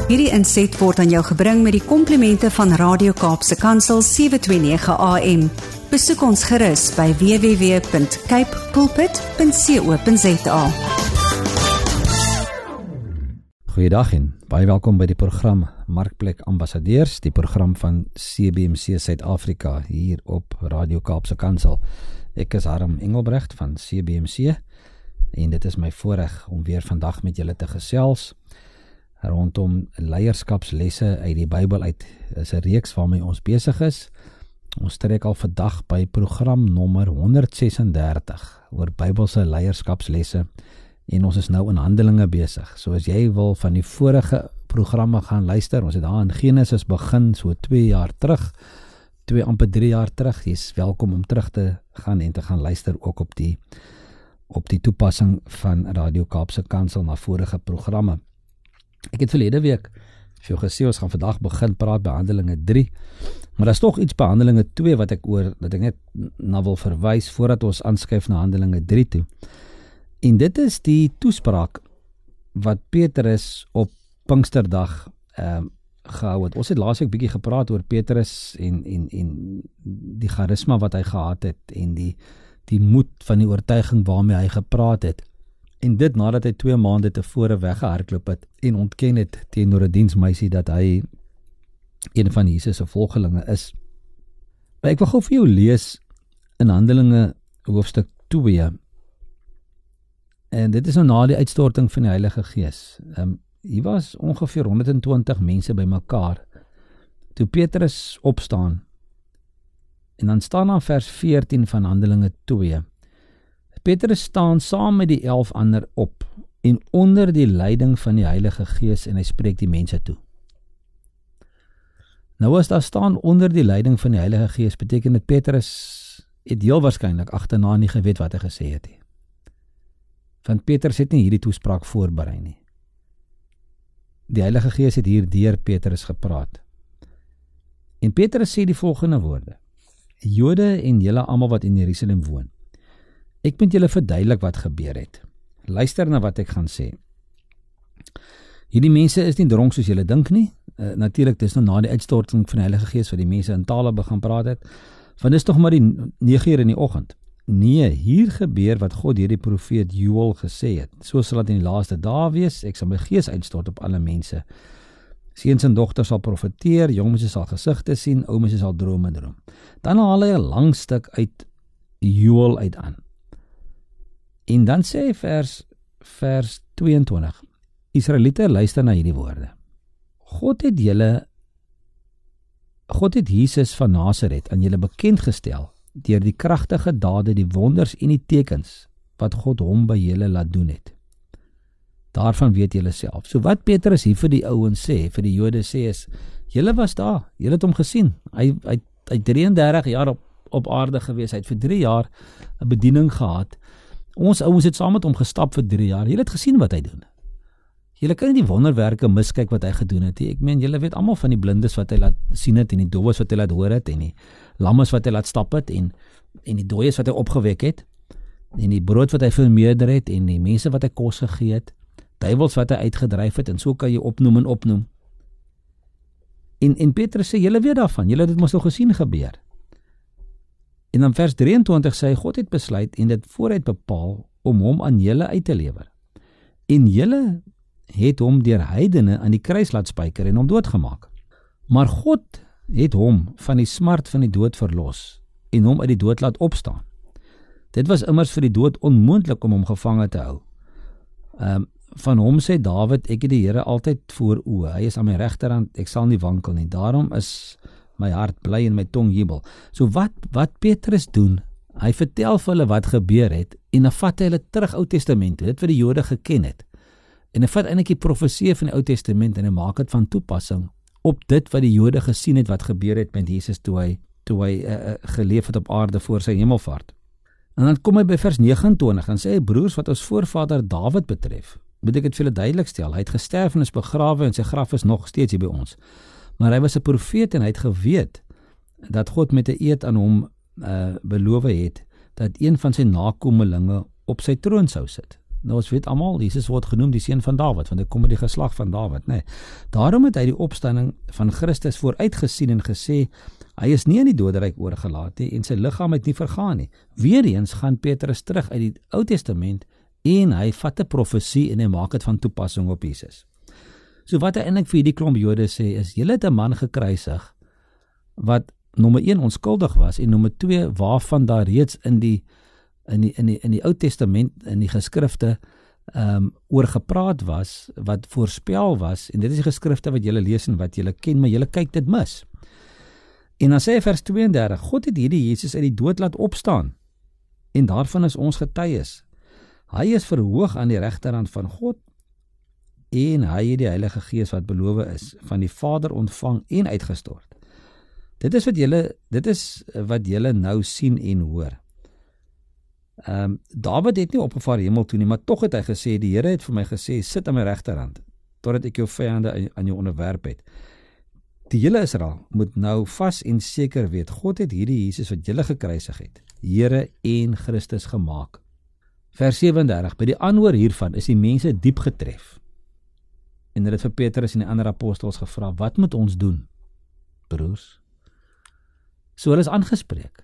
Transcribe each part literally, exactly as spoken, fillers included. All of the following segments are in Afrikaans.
Hierdie inset word aan jou gebring met die komplimente van Radio Kaapse Kansel sewe twee nege A M. Besoek ons gerus by w w w punt cape pulpit punt co punt za. Goeiedag en baie welkom by die program Markplek Ambassadeurs, die program van C B M C Suid-Afrika hier op Radio Kaapse Kansel. Ek is Harm Engelbrecht van C B M C en dit is my voorreg om weer vandag met julle te gesels rondom leierskapslesse uit die Bybel uit. Is 'n reeks waarmee ons besig is. Ons trek al vandag by program nommer honderd ses en dertig oor Bybelse leierskapslesse en ons is nou in Handelinge besig. So as jy wil van die vorige programme gaan luister, ons het daar in Genesis begin so twee jaar terug, twee amper drie jaar terug. Jy is welkom om terug te gaan en te gaan luister ook op die op die toepassing van Radio Kaapse Kansel na vorige programme. Ek het verlede week vir jou gesê, ons gaan vandag begin praat by Handelinge drie, maar daar is toch iets by Handelinge twee wat ek oor, dat ek net na wil verwys, voordat ons aanskuif na Handelinge drie toe. En dit is die toespraak wat Petrus op Pinksterdag um, gehou het. Ons het laas week bietjie gepraat oor Petrus en, en, en die charisma wat hy gehad het, en die, die moed van die oortuiging waarmee hy gepraat het. En dit nadat hy twee maande tevore weggehardloop het en ontken het teenoor 'n diensmeisie dat hy een van Jesus se volgelinge is. Maar ek wil gou vir jou lees in Handelinge hoofstuk twee. En dit is nou na die uitstorting van die Heilige Gees. Um, hier was ongeveer honderd en twintig mense by mekaar toe Petrus opstaan. En dan staan daar vers veertien van Handelinge twee. Petrus staan saam met die elf ander op en onder die leiding van die Heilige Gees en hy spreek die mense toe. Nou as daar staan onder die leiding van die Heilige Gees, beteken dit Petrus het heel waarskynlik agterna nie geweet wat hy gesê het nie. Want Petrus het nie hierdie toespraak voorberei nie. Die Heilige Gees het hier deur Petrus gepraat. En Petrus sê die volgende woorde: Jode en julle almal wat in Jerusalem woon, ek moet julle verduidelik wat gebeur het. Luister na wat ek gaan sê. Hierdie mense is nie dronk soos julle dink nie. Uh, Natuurlik, dis nou na die uitstorting van die Heilige Gees wat die mense in tale begin praat het. Want dis nog maar die nege uur in die oggend. Nee, hier gebeur wat God deur die profeet Joël gesê het. So sal dit in die laaste dae wees, ek sal my gees uitstort op alle mense. Seuns en dogters sal profeteer, jong mense sal gesigte sien, ou mense sal drome droom. Dan haal hy 'n lang stuk uit Joël uit aan. En dan sê hy vers, vers tweeëntwintig, Israeliete, luister na hierdie woorde. God het julle, God het Jesus van Nasaret aan julle bekend gestel, deur die kragtige dade, die wonders en die tekens, wat God hom by julle laat doen het. Daarvan weet julle self. So wat Petrus hier vir die ouens sê, vir die Jode sê is, julle was daar, julle het hom gesien, hy, hy, hy drieëndertig jaar op, op aarde gewees, hy het vir drie jaar 'n bediening gehad. Ons ouens het saam met hom gestap vir drie jaar. Julle het gesien wat hy doen. Julle kan nie die wonderwerke miskyk wat hy gedoen het. Ek meen, julle weet almal van die blindes wat hy laat sien het, en die dowes wat hy laat hoor het, en die lammes wat hy laat stap het, en, en die dooies wat hy opgewek het, en die brood wat hy vermeerder het, en die mense wat hy kos gegee het, duiwels wat hy uitgedryf het, en so kan jy opnoem en opnoem. En, en Petrus sê, julle weet daarvan, julle het dit mos nog gesien gebeur. En dan vers drieëntwintig sê, God het besluit en dit vooruit bepaal om hom aan julle uit te lewer. En julle het hom deur heidene aan die kruis laat spyker en hom doodgemaak. Maar God het hom van die smart van die dood verlos en hom uit die dood laat opstaan. Dit was immers vir die dood onmoontlik om hom gevange te hou. Um, van hom sê Dawid, ek het die Here altyd voor oë. Hy is aan my regterhand, ek sal nie wankel nie. Daarom is my hart bly en my tong jubel. So wat, wat Petrus doen, hy vertel vir hulle wat gebeur het, en dan vat hy hulle terug Ou Testament, dit wat die Jode geken het. En hy vat eintlik die profesie van die Ou Testament, en hy maak dit van toepassing op dit wat die Jode gesien het, wat gebeur het met Jesus, toe hy, toe hy uh, geleef het op aarde voor sy hemelvaart. En dan kom hy by vers negenentwintig, dan sê hy, broers, wat ons voorvader Dawid betref, moet ek dit vir julle duidelik stel, hy het gesterf en is begrawe, en sy graf is nog steeds hier by ons. Maar hy was 'n profeet en hy het geweet dat God met 'n eed aan hom uh, beloof het dat een van sy nakommelinge op sy troon sou sit. Nou ons weet almal, Jesus word genoem die seun van Dawid, want hy kom uit die geslag van Dawid, nee. Daarom het hy die opstanding van Christus vooruitgesien en gesê, hy is nie in die doderyk oorgelaat nie, en sy liggaam het nie vergaan nie. Weereens gaan Petrus terug uit die Ou Testament, en hy vat 'n profesie en hy maak dit van toepassing op Jesus. So wat hy eintlik vir hierdie klomp Jode sê, is, julle het 'n man gekruisig, wat nommer een onskuldig was, en nommer twee, waarvan daar reeds in die in die, in die, in die Ou Testament, in die geskrifte, um, oor gepraat was, wat voorspel was, en dit is die geskrifte wat julle lees en wat julle ken, maar julle kyk dit mis. En dan sê hy vers tweeëndertig, God het hierdie Jesus uit die dood laat opstaan, en daarvan is ons getuies. Hy is verhoog aan die regterhand van God, en hy het die Heilige Gees wat beloof is, van die Vader ontvang en uitgestort. Dit is wat julle, dit is wat julle nou sien en hoor. Um, Dawid het nie opgevaar hemel toe nie, maar tog het hy gesê, die Here het vir my gesê, sit aan my regterhand, totdat ek jou vyande aan jou onderwerp het. Die hele Israel moet nou vas en seker weet, God het hierdie Jesus wat julle gekruisig het, Here en Christus gemaak. Vers sewendertig, by die aanhoor hiervan is die mense diep getref. En hulle het vir Petrus en die ander apostels gevra, wat moet ons doen, broers? So hulle is aangespreek.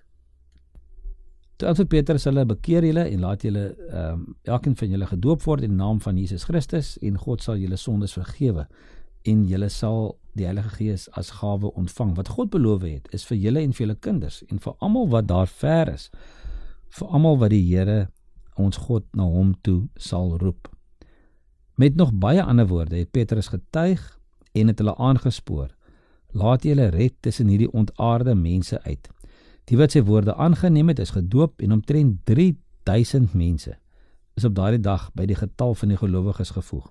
Toe antwoord Petrus hulle, bekeer julle en laat julle, um, elkeen van julle gedoop word in die naam van Jesus Christus, en God sal julle sondes vergewe, en julle sal die Heilige Gees as gawe ontvang. Wat God beloof het, is vir julle en vir julle kinders, en vir almal wat daar ver is, vir almal wat die Here, ons God, na hom toe sal roep. Met nog baie ander woorde het Petrus getuig en het hulle aangespoor, laat julle red tussen hierdie ontaarde mense uit. Die wat sy woorde aangeneem het, is gedoop, en omtrent drie duisend mense is op daardie dag by die getal van die gelowiges gevoeg.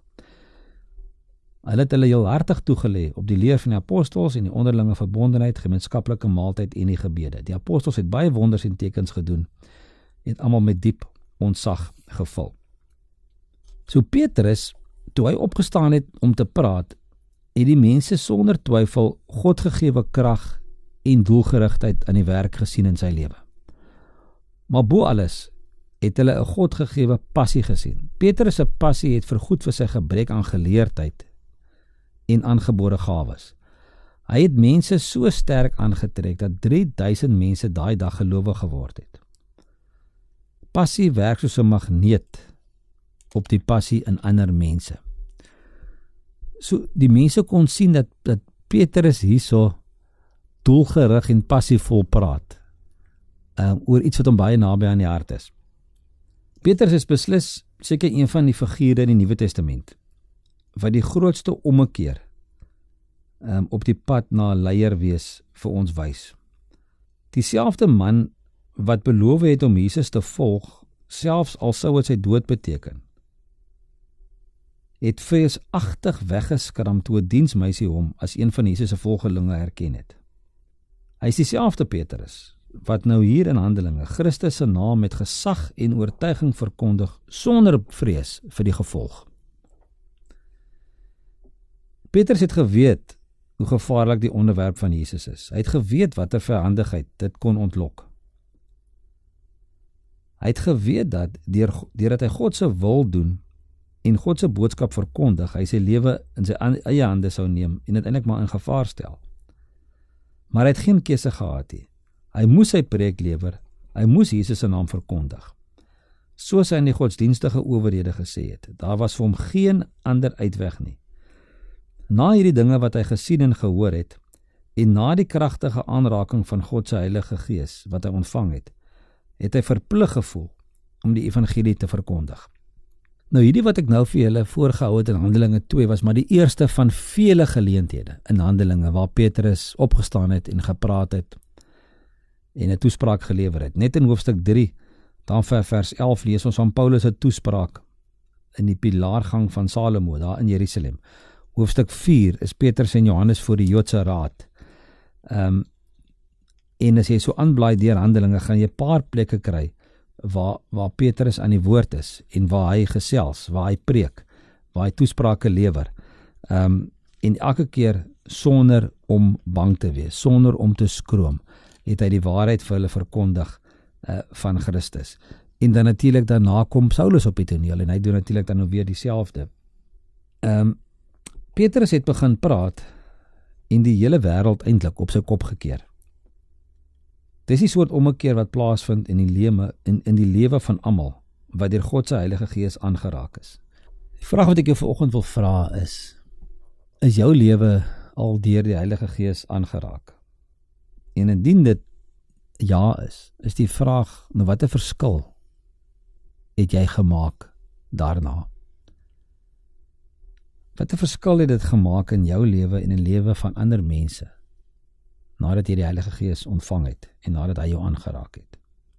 Hulle het hulle heel hartig toegelê op die leer van die apostels en die onderlinge verbondenheid, gemeenskaplike maaltyd en die gebede. Die apostels het baie wonders en tekens gedoen, het almal met diep ontzag gevul. So Petrus, toe hy opgestaan het om te praat, het die mense sonder twyfel God gegewe krag en doelgerigtheid aan die werk gesien in sy lewe. Maar bo alles het hulle 'n God gegewe passie gesien. Petrus se passie het vergoed vir sy gebrek aan geleerdheid en aangebore gawes. Hy het mense so sterk aangetrek dat drie duisend mense daai dag gelowig geword het. Passie werk soos 'n magneet op die passie in ander mense. So die mense kon sien dat, dat Petrus hierso doelgerig en passievol praat um, oor iets wat hom baie naby aan die hart is. Petrus is beslis seker een van die figure in die Nuwe Testament wat die grootste ommekeer um, op die pad na leier wees vir ons wys. Dieselfde man wat beloof het om Jesus te volg, selfs al sou dit sy dood beteken, het vreesagtig weggeskram toe 'n diensmeisie hom as een van Jesus se volgelinge herken het. Hy is dieselfde Petrus, wat nou hier in Handelinge Christus se naam met gesag en oortuiging verkondig, sonder vrees vir die gevolg. Petrus het geweet hoe gevaarlik die onderwerp van Jesus is. Hy het geweet watter vyhandigheid dit kon ontlok. Hy het geweet dat, deur, deurdat hy God se wil doen, en God se boodskap verkondig, hy sy lewe in sy eie hande sou neem, en uiteindelik maar in gevaar stel. Maar hy het geen keuse gehad nie. Hy moes sy preek lewer, hy moes Jesus se naam verkondig. Soos hy in die godsdienstige owerhede gesê het, daar was vir hom geen ander uitweg nie. Na hierdie dinge wat hy gesien en gehoor het, en na die kragtige aanraking van God se Heilige Gees wat hy ontvang het, het hy verplig gevoel om die evangelie te verkondig. Nou hierdie wat ek nou vir julle voorgehou het in Handelinge twee was maar die eerste van vele geleenthede in Handelinge waar Petrus opgestaan het en gepraat het en 'n toespraak gelewer het. Net in hoofstuk drie, dan vir vers elf lees ons van Paulus se toespraak in die pilaargang van Salomo daar in Jerusalem. Hoofstuk vier is Petrus en Johannes voor die Joodse raad. Um, en as jy so aanblaai deur Handelinge, gaan jy 'n paar plekke kry waar, waar Petrus aan die woord is, en waar hy gesels, waar hy preek, waar hy toesprake lewer, um, en elke keer sonder om bang te wees, sonder om te skroom, het hy die waarheid vir hulle verkondig uh, van Christus. En dan natuurlik daarna kom Saulus op die toneel en hy doen natuurlik dan nou weer dieselfde. Ehm um, Petrus het begin praat en die hele wêreld eintlik op sy kop gekeer. Dis die soort ommekeer wat plaasvind in die lewe in in die lewe van almal wat deur God se Heilige Gees aangeraak is. Die vraag wat ek jou vanoggend wil vra is: is jou lewe al deur die Heilige Gees aangeraak? En indien dit ja is, is die vraag, nou wat 'n verskil het jy gemaak daarna? Wat 'n verskil het dit gemaak in jou lewe en in die lewe van ander mense, nadat jy die Heilige Gees ontvang het en nadat hy jou aangeraak het?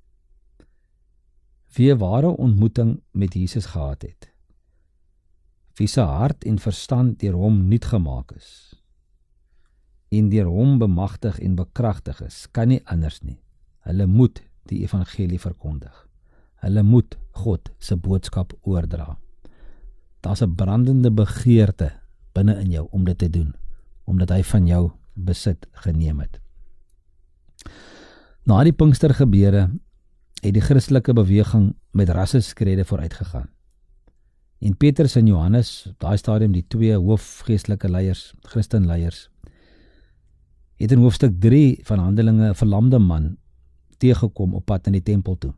Wie 'n ware ontmoeting met Jesus gehad het, wie se hart en verstand deur hom nuut gemaak is, en deur hom bemagtig en bekragtig is, kan nie anders nie. Hulle moet die evangelie verkondig. Hulle moet God se boodskap oordra. Daar's 'n brandende begeerte binne in jou om dit te doen, omdat hy van jou besit geneem het. Na die Pinkstergebeure het die Christelike beweging met rasseskrede vooruitgegaan. En Petrus en Johannes, op daai stadium die twee hoofgeestelike leiers, Christenleiers, het in hoofstuk drie van Handelinge 'n verlamde man teëgekom op pad in die tempel toe.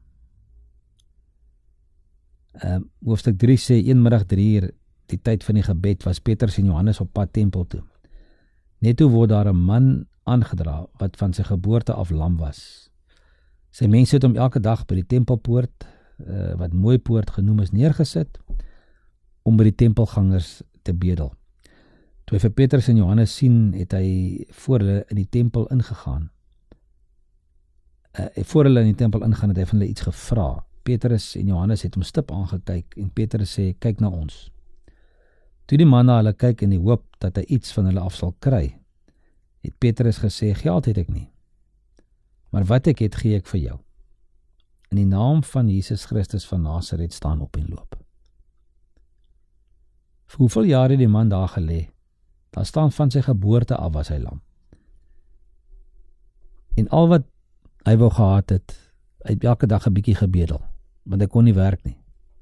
Uh, hoofstuk drie sê, een middag drie uur, die tyd van die gebed, was Petrus en Johannes op pad tempel toe. Net toe word daar 'n man aangedra wat van sy geboorte af lam was. Sy mense het hom elke dag by die tempelpoort, uh, wat mooi poort genoem is, neergesit om by die tempelgangers te bedel. Toe hy vir Petrus en Johannes sien, het hy voor hulle in die tempel ingegaan. Uh, voor hulle in die tempel ingaan, het hy van hulle iets gevra. Petrus en Johannes het hom stip aangekyk en Petrus sê, kyk na ons. Toe die man na hulle kyk in die hoop dat hy iets van hulle af sal kry, het Petrus gesê, geld het ek nie, maar wat ek het, gee ek vir jou. In die naam van Jesus Christus van Nasaret, staan op en loop. Vir hoeveel jaar het die man daar gelê? Daar staan van sy geboorte af was hy lam. En al wat hy wou gehad het, hy het elke dag 'n bietjie gebedel, want hy kon nie werk nie.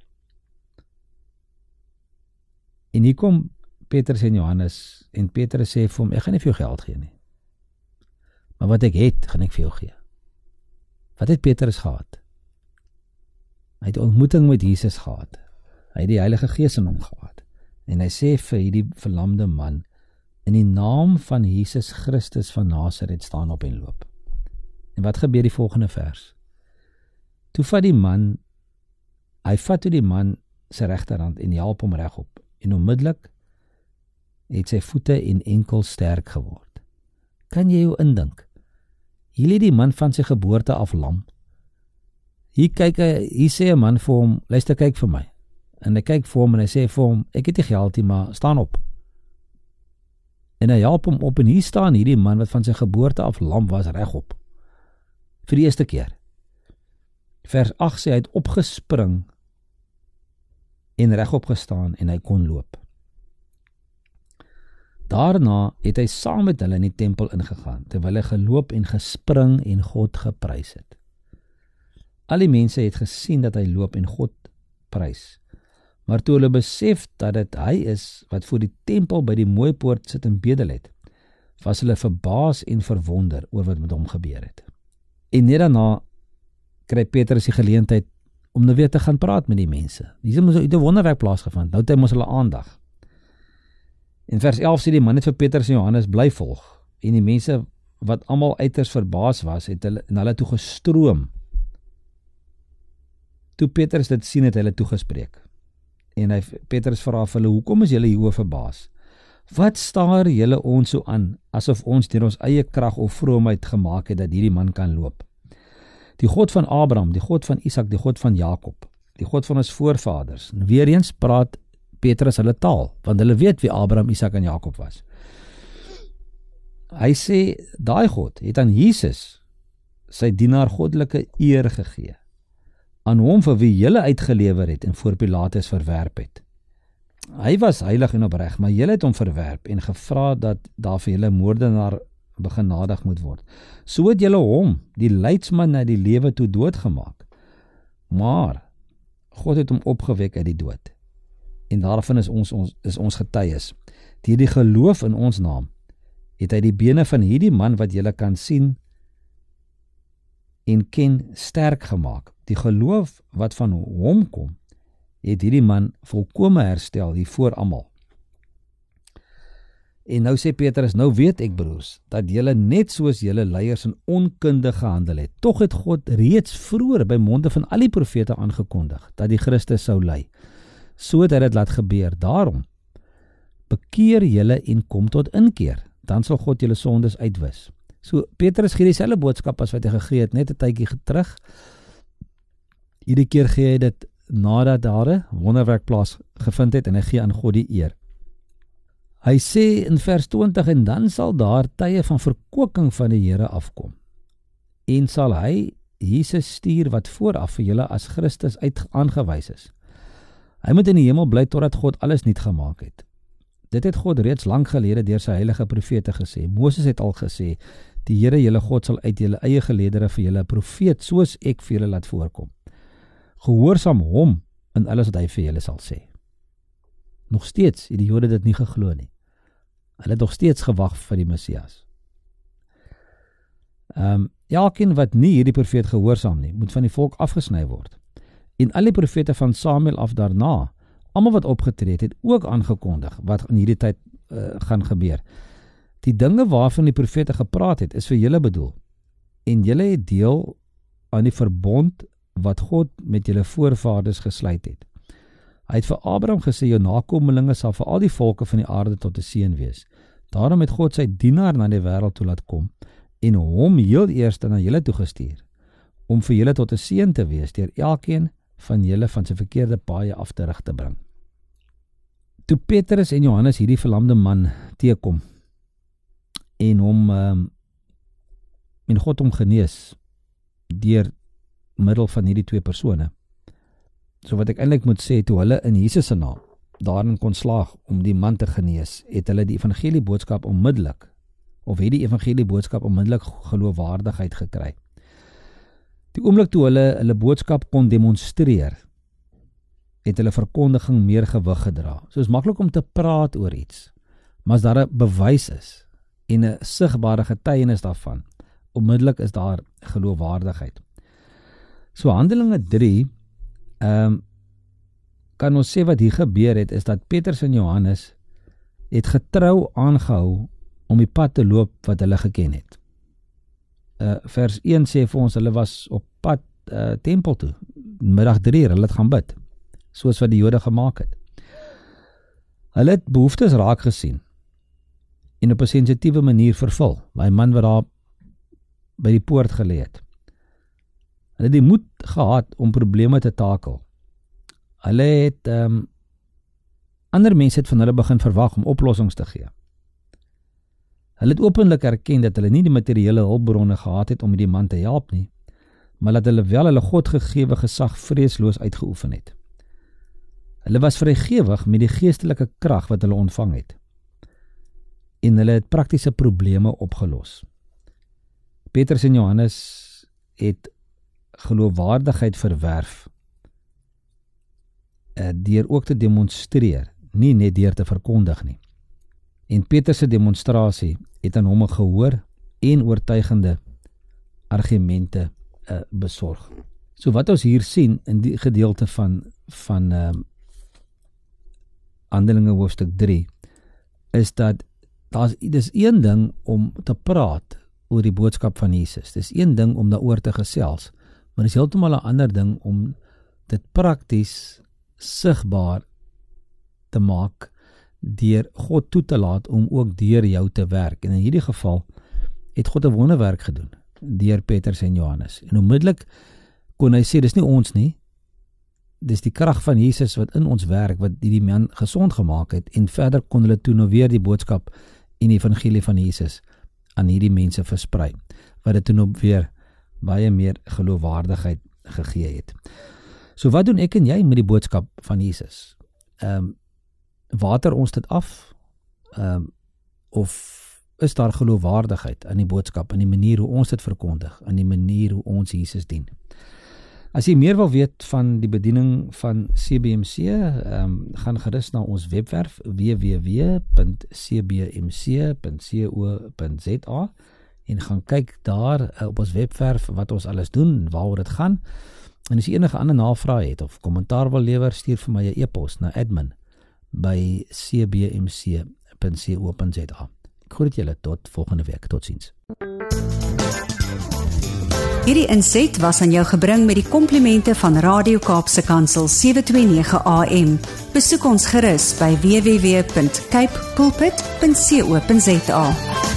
En hier kom Petrus en Johannes, en Petrus sê vir hom, ek gaan nie vir jou geld gee nie, maar wat ek het, gaan ek vir jou gee. Wat het Petrus gehad? Hy het 'n ontmoeting met Jesus gehad. Hy het die Heilige Gees in hom gehad. En hy sê vir hierdie verlamde man, in die naam van Jesus Christus van Nasaret, staan op en loop. En wat gebeur die volgende vers? Toe vat die man, hy vat toe die man sy regterhand en help hom regop. En onmiddellik het sy voete en enkels sterk geword. Kan jy jou indink? Hier lê die man van sy geboorte af lam. Hier kyk hy, hier sê 'n man vir hom, luister, kyk vir my. En hy kyk vir hom en hy sê vir hom, ek het nie geld nie, maar staan op. En hy help hom op en hier staan hierdie man wat van sy geboorte af lam was, regop. Vir die eerste keer. Vers agt sê, hy het opgespring en regop gestaan en hy kon loop. Daarna het hy saam met hulle in die tempel ingegaan, terwyl hy geloop en gespring en God geprys het. Al die mense het gesien dat hy loop en God prys. Maar toe hulle besef dat dit hy is wat voor die tempel by die mooi poort sit en bedel het, was hulle verbaas en verwonder oor wat met hom gebeur het. En net daarna kry Petrus die geleentheid om nou weer te gaan praat met die mense. Hier moes 'n wonderwerk plaasgevind. Nou het hy mos hulle aandag. In vers elf sê die man het vir Petrus en Johannes bly volg, en die mense wat almal uiters verbaas was, het hulle na hulle toe gestroom. Toe Petrus dit sien, het hy hulle toegespreek. En hy, Petrus vra vir hulle, hoekom is julle hieroor verbaas? Wat staar julle ons so aan, asof ons deur ons eie krag of vroomheid gemaak het, dat hierdie man kan loop? Die God van Abraham, die God van Isak, die God van Jakob, die God van ons voorvaders. En weer eens praat Petrus hulle taal, want hulle weet wie Abraham, Isak en Jakob was. Hy sê, daai God het aan Jesus sy dienaar goddelike eer gegee, aan hom vir wie julle uitgelewer het en voor Pilatus verwerp het. Hy was heilig en opreg, maar julle het hom verwerp en gevra dat daar vir julle moordenaar begenadig moet word. So het julle hom, die leidsman na die lewe toe doodgemaak. Maar God het hom opgewek uit die dood. En daarvan is ons, ons, is ons getuies. Deur die geloof in ons naam, het hy die bene van hierdie man wat julle kan sien en ken sterk gemaak. Die geloof wat van hom kom, het hierdie man volkome herstel hier voor almal. En nou sê Petrus, nou weet ek broers, dat julle net soos julle leiers in onkunde gehandel het. Tog het God reeds vroeër by monde van al die profete aangekondig, dat die Christus sou ly. So het hy dit laat gebeur. Daarom, bekeer julle en kom tot inkeer, dan sal God julle sondes uitwis. So, Petrus gee dieselfde boodskap as wat hy gegee het, net 'n tydjie terug. Hierdie keer gee hy dit nadat daar 'n wonderwerk plaas gevind het en hy gee aan God die eer. Hy sê in vers twintig, en dan sal daar tye van verkoeking van die Here afkom, en sal hy Jesus stuur wat vooraf vir julle as Christus uit aangewys is. Hy moet in die hemel bly totdat God alles nuut gemaak het. Dit het God reeds lank gelede deur sy heilige profete gesê. Moses het al gesê, die Here julle God sal uit julle eie geleedere vir julle 'n profeet soos ek vir julle laat voorkom. Gehoorsaam hom in alles wat hy vir julle sal sê. Nog steeds het die Jode dit nie geglo nie. Hulle het nog steeds gewag vir die Messias. Um, elkeen wat nie hierdie profeet gehoorsaam nie, moet van die volk afgesny word. En al die profete van Samuel af daarna, almal wat opgetree het, het ook aangekondig wat in hierdie tyd uh, gaan gebeur. Die dinge waarvan die profete gepraat het, is vir julle bedoel. En julle het deel aan die verbond wat God met julle voorvaders gesluit het. Hy het vir Abraham gesê, jou nakommelinge sal vir al die volke van die aarde tot 'n seën wees. Daarom het God sy dienaar na die wêreld toe laat kom en hom heel eers na julle toe gestuur, om vir julle tot 'n seën te wees deur elkeen van julle van sy verkeerde paaie af te rig te bring. Toe Petrus en Johannes hierdie verlamde man teekom en hom um, en God hom genees deur middel van hierdie twee persone. So wat ek eintlik moet sê, toe hulle in Jesus se naam daarin kon slaag om die man te genees, het hulle die evangelie boodskap onmiddellik, of het die evangelie boodskap onmiddellik geloofwaardigheid gekry. Die oomblik toe hulle hulle boodskap kon demonstreer, het hulle verkondiging meer gewig gedra. So is maklik om te praat oor iets, maar as daar 'n bewys is en 'n sigbare getuienis daarvan, onmiddellik is daar geloofwaardigheid. So Handelinge drie, um, kan ons sê wat hier gebeur het, is dat Petrus en Johannes het getrou aangehou om die pad te loop wat hulle geken het. Uh, vers een sê vir ons, hulle was op pad uh, tempel toe, middag drie uur, hulle het gaan bid, soos wat die Jode gemaak het. Hulle het behoeftes raak gesien, en op 'n sensitiewe manier vervul, by 'n man wat daar by die poort gelê het. Hulle het die moed gehad om probleme te takel. Hulle het, um, ander mense het van hulle begin verwag om oplossings te gee. Hulle het openlik erken dat hulle nie die materiële hulpbronne gehad het om die man te help nie, maar dat hulle wel hulle Godgegewe gesag vreesloos uitgeoefen het. Hulle was vrygewig met die geestelike krag wat hulle ontvang het, en hulle het praktiese probleme opgelos. Petrus en Johannes het geloofwaardigheid verwerf, deur ook te demonstreer, nie net deur te verkondig nie. En Petrus se demonstrasie het aan hom 'n gehoor en oortuigende argumente uh, besorg. So wat ons hier sien in die gedeelte van van uh, Handelinge hoofstuk drie, is dat daar's dis een ding om te praat oor die boodskap van Jesus. Dis een ding om daaroor te gesels, maar dis heeltemal 'n ander ding om dit prakties sigbaar te maak deur God toe te laat om ook deur jou te werk. En in hierdie geval het God 'n wonderwerk gedoen deur Petrus en Johannes. En onmiddellik kon hy sê, dis nie ons nie, dis die krag van Jesus wat in ons werk, wat die man gesond gemaak het, en verder kon hulle toe nou weer die boodskap en die evangelie van Jesus aan hierdie mense versprei, wat dit toe nou weer baie meer geloofwaardigheid gegee het. So wat doen ek en jy met die boodskap van Jesus? Um, water ons dit af? Um, of is daar geloofwaardigheid aan die boodskap, aan die manier hoe ons dit verkondig, aan die manier hoe ons Jesus dien? As jy meer wil weet van die bediening van C B M C, um, gaan gerus na ons webwerf w w w punt c b m c punt co punt z a en gaan kyk daar uh, op ons webwerf wat ons alles doen, waaroor dit gaan. En as jy enige ander navrae het of kommentaar wil lewer, stuur vir my 'n e-pos na admin by c b m c punt co punt z a. Ek groet julle tot volgende week. Totsiens. Hierdie inset was aan jou gebring met die komplimente van Radio Kaapse Kansel sewe twee nege A M. Besoek ons gerus by w w w punt cape pulpit punt co punt z a.